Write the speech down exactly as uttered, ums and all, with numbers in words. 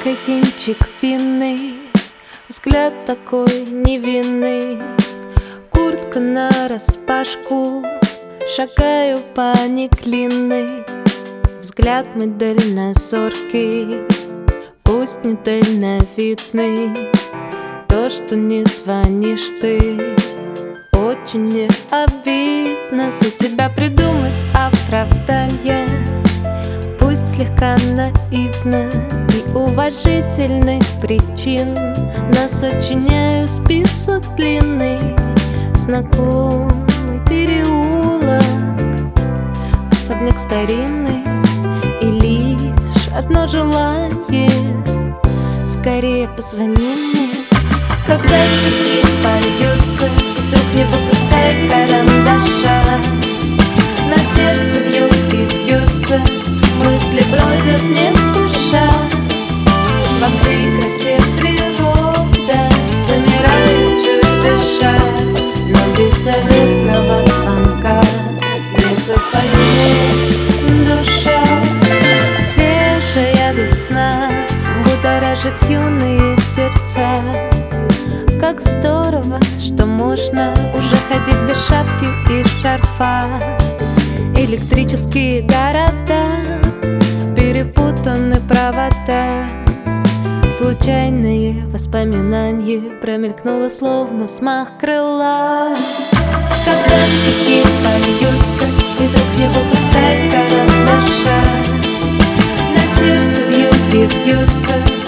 магазинчик винный, взгляд такой невинный, куртка нараспашку, шагаю по неклинной. Взгляд мой дальнозоркий, пусть не дальновидный. То, что не звонишь ты, очень мне обидно. За тебя придумать оправдание, пусть слегка наивно, и уважительных причин насочиняю список длинный. Знакомый переулок, особняк старинный, и лишь одно желание: скорее позвони мне. Когда стихи польются, из рук не выпускай карандаша, на сердце вьюги вьются, мысли бродят не спеша. Во всей красе природа замирает, чуть дыша, но без заветного звонка не запоет душа. Свежая весна будоражит юные сердца. Как здорово, что можно уже ходить без шапки и шарфа. Электрические города, перепутаны провода. Случайное воспоминание промелькнуло, словно взмах крыла. Когда стихи польются, из рук не выпускай карандаша, на сердце вьюги вьются,